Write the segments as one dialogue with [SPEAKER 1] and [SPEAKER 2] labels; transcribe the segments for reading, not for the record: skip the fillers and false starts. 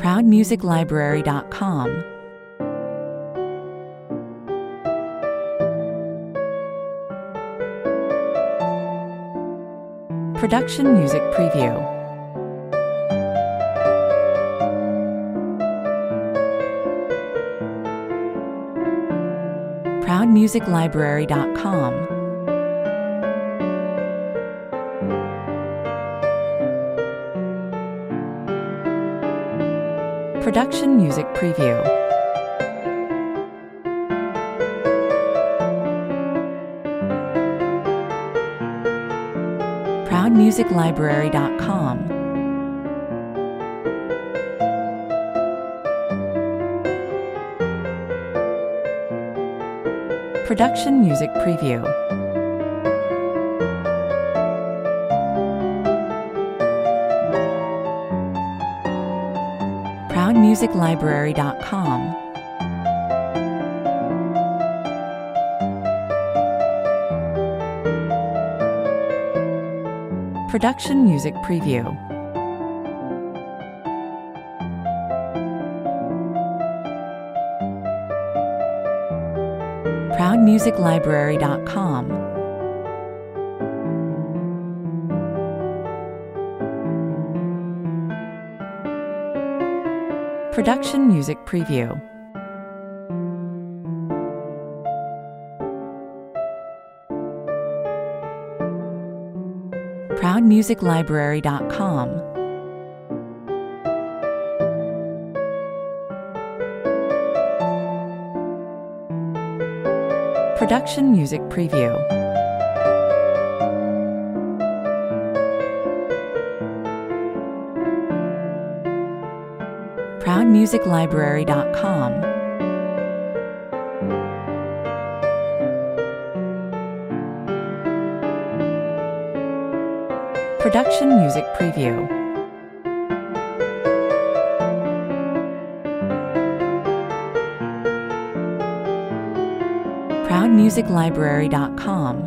[SPEAKER 1] ProudMusicLibrary.com. Production Music Preview. ProudMusicLibrary.com. Production Music Preview. ProudMusicLibrary.com. Production Music Preview. ProudMusicLibrary.com. Production Music Preview. ProudMusicLibrary.com. Production Music Preview. ProudMusicLibrary.com. Production Music Preview. ProudMusicLibrary.com. Production Music Preview. ProudMusicLibrary.com.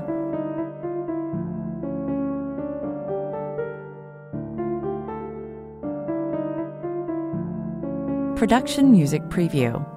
[SPEAKER 1] Production Music Preview.